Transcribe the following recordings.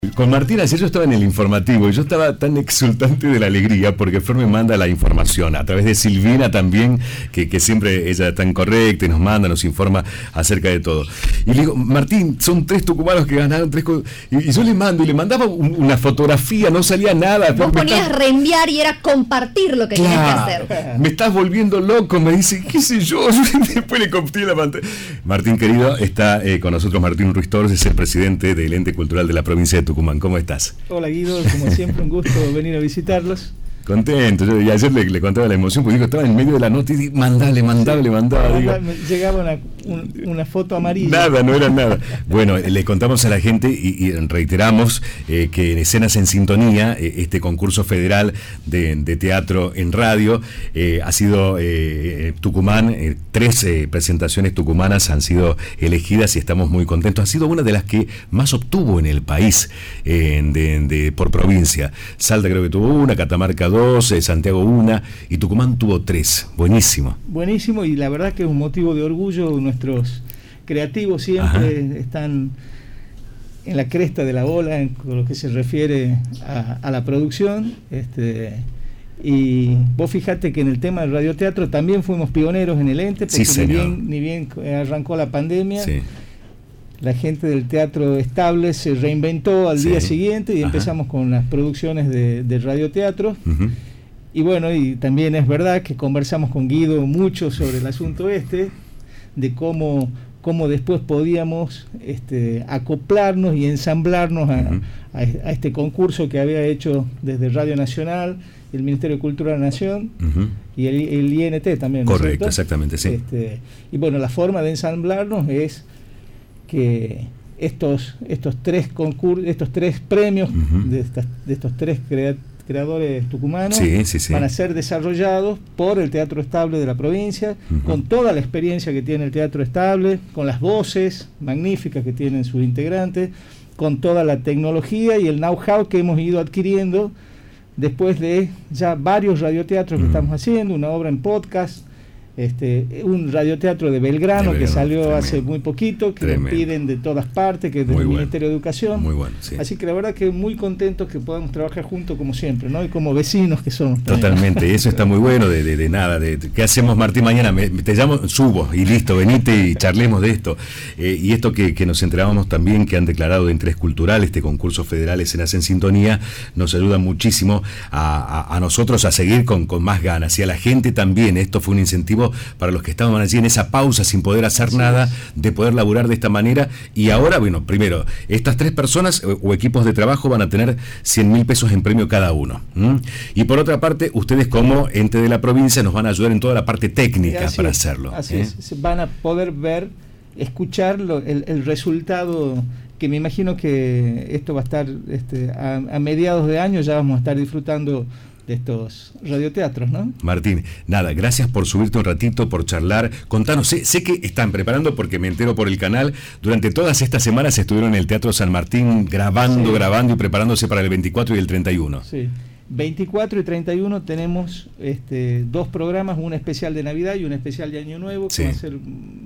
Con Martín ayer yo estaba en el informativo y yo estaba tan exultante de la alegría porque Flor me manda la información a través de Silvina también, que siempre ella es tan correcta y nos manda, nos informa acerca de todo. Y le digo, Martín, son 3 tucumanos que ganaron 3 y yo le mandaba una fotografía, no salía nada. Vos ponías reenviar y era compartir lo que tenías que hacer. Me estás volviendo loco, me dice, qué sé yo, después le compartí la pantalla. Martín querido, está con nosotros Martín Ruiz Torres, es el presidente del Ente Cultural de la provincia de Tucumán. ¿Cómo estás? Hola Guido, como siempre un gusto venir a visitarlos. Contento, y ayer le contaba la emoción porque digo, estaba en medio de la nota y dije, mandaba. Me llegaba una foto amarilla. Nada, no era nada. Bueno, le contamos a la gente y reiteramos que en Escenas en Sintonía, este concurso federal de teatro en radio, ha sido Tucumán, 3 presentaciones tucumanas han sido elegidas y estamos muy contentos. Ha sido una de las que más obtuvo en el país por provincia. Salta creo que tuvo una, Catamarca 2, Santiago 1 y Tucumán tuvo 3. Buenísimo. Buenísimo, y la verdad que es un motivo de orgullo. Nuestros creativos siempre están en la cresta de la ola en lo que se refiere a la producción. Y vos fijate que en el tema del radioteatro también fuimos pioneros en el ente, porque sí, ni bien arrancó la pandemia, la gente del teatro estable se reinventó al día siguiente y empezamos con las producciones de radioteatro. Y bueno, y también es verdad que conversamos con Guido mucho sobre el asunto de cómo después podíamos acoplarnos y ensamblarnos a este concurso que había hecho desde Radio Nacional, el Ministerio de Cultura de la Nación y el INT también. Correcto, exactamente, sí. Y bueno, la forma de ensamblarnos es que estos 3 premios de estos 3 creadores tucumanos van a ser desarrollados por el Teatro Estable de la provincia, con toda la experiencia que tiene el Teatro Estable, con las voces magníficas que tienen sus integrantes, con toda la tecnología y el know-how que hemos ido adquiriendo después de ya varios radioteatros que estamos haciendo, una obra en podcast, un radioteatro de Belgrano que salió tremendo, hace muy poquito, que lo piden de todas partes, que es del Ministerio de Educación. Muy bueno, Así que la verdad que muy contentos que podamos trabajar juntos como siempre, ¿no? Y como vecinos que somos. Totalmente, eso está muy bueno. De nada, ¿qué hacemos, Martín? Mañana te llamo, subo y listo, venite y charlemos de esto. Y esto que nos enterábamos también, que han declarado de interés cultural este concurso federal Escenas en Sintonía, nos ayuda muchísimo a nosotros a seguir con más ganas, y a la gente también. Esto fue un incentivo para los que estaban allí en esa pausa sin poder hacer nada, de poder laburar de esta manera. Y ahora, bueno, primero, estas 3 personas o equipos de trabajo van a tener 100.000 pesos en premio cada uno. Y por otra parte, ustedes como ente de la provincia nos van a ayudar en toda la parte técnica para hacerlo. Así es, van a poder escuchar el resultado, que me imagino que esto va a estar a mediados de año, ya vamos a estar disfrutando de estos radioteatros, ¿no? Martín, nada, gracias por subirte un ratito, por charlar. Contanos, sé que están preparando, porque me entero por el canal, durante todas estas semanas estuvieron en el Teatro San Martín grabando y preparándose para el 24 y el 31. Sí, 24 y 31 tenemos 2 programas, un especial de Navidad y un especial de Año Nuevo, que va a ser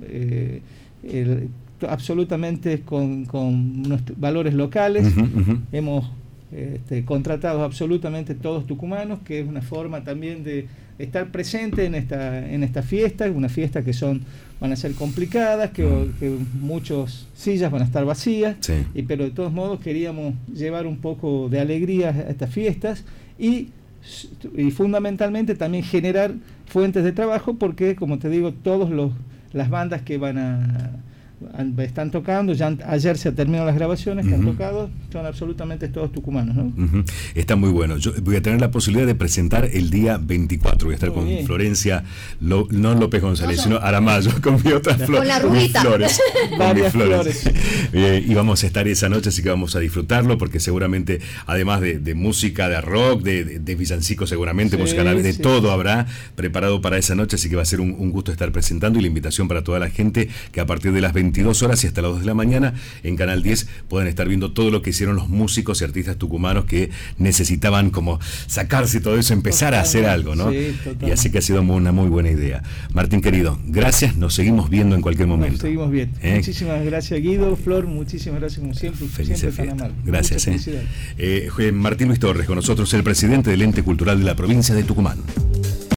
absolutamente con valores locales. Hemos contratados absolutamente todos tucumanos, que es una forma también de estar presente en esta fiesta, una fiesta que van a ser complicadas, que muchas sillas van a estar vacías, pero de todos modos queríamos llevar un poco de alegría a estas fiestas y fundamentalmente también generar fuentes de trabajo, porque como te digo, todas las bandas que están tocando, ya ayer se terminaron las grabaciones que han tocado, son absolutamente todos tucumanos, ¿no? Está muy bueno. Yo voy a tener la posibilidad de presentar el día 24, voy a estar muy con bien. Florencia, no López González, sino Aramayo, con mi otra flor, con la rubita, varias flores. Y vamos a estar esa noche, así que vamos a disfrutarlo, porque seguramente, además de música, de rock, de villancicos, seguramente música de todo habrá preparado para esa noche, así que va a ser un gusto estar presentando, y la invitación para toda la gente que a partir de las 20 22 horas y hasta las 2 de la mañana en Canal 10 pueden estar viendo todo lo que hicieron los músicos y artistas tucumanos que necesitaban como sacarse todo eso, empezar a hacer algo, ¿no? Sí, y así que ha sido una muy buena idea. Martín querido, gracias, nos seguimos viendo en cualquier momento. Nos seguimos viendo. Muchísimas gracias, Guido, Flor, muchísimas gracias como siempre. Feliz fiesta. Gracias. Martín Luis Torres con nosotros, el presidente del Ente Cultural de la provincia de Tucumán.